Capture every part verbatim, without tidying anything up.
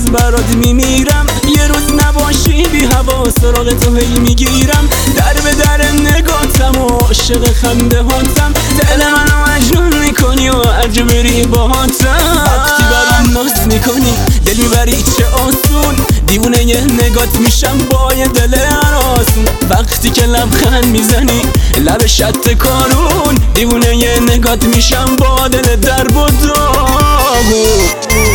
برات میمیرم، یه روز نباشی بی هوا سراغ تو هی میگیرم. در به در نگاتم و عاشق خنده هاتم، دل منو مجنون میکنی و هرجا بری باهاتم. وقتی برام ناز میکنی دل میبری چه آسون، دیوونه یه نگات میشم با یه دل هراسون. وقتی که لبخند میزنی لب شط کارون، دیوونه یه نگات میشم با دل درب و داغون.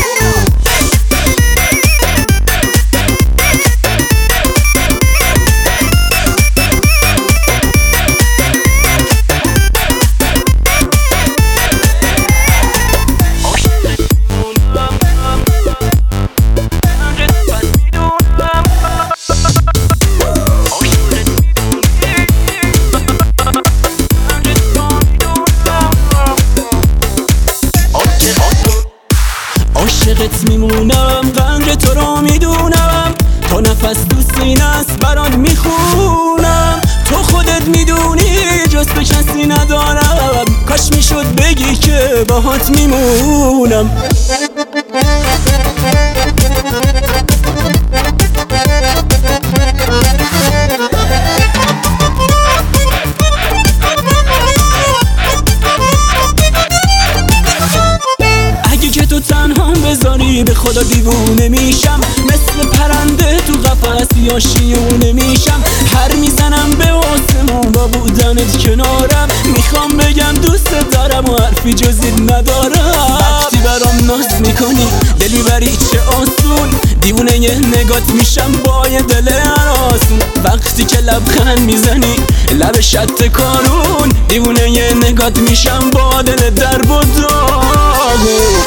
عاشقت میمونم، قدر تو رو میدونم، تا نفس تو سینه است برات میخونم. تو خودت میدونی جز به کسی ندارم، کاش میشد بگی که باهات میمونم. تنها بذاری به خدا دیوونه میشم، مثل پرنده تو قفس یا شیونه میشم. پر میزنم به آسمون با بودنت کنارم، میخوام بگم دوست دارم و حرفی جزید ندارم. وقتی برام ناز میکنی دل میبری چه آسون، دیوونه یه نگات میشم با یه دل هراسون. وقتی که لبخند میزنی لب شط کارون، دیوونه یه نگات میشم با دل درب و داغون.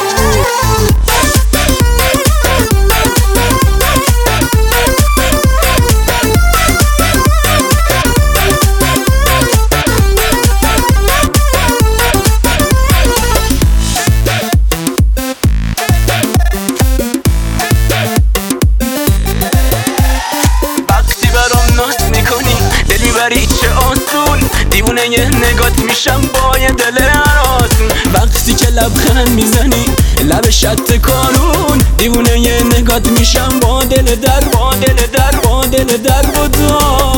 بری چه آسون، دیوونه یه نگات میشم با یه دل هراسون. وقتی که لبخند میزنی لب شط کارون، دیوونه یه نگات میشم با دل در با دل در با دل در با دار.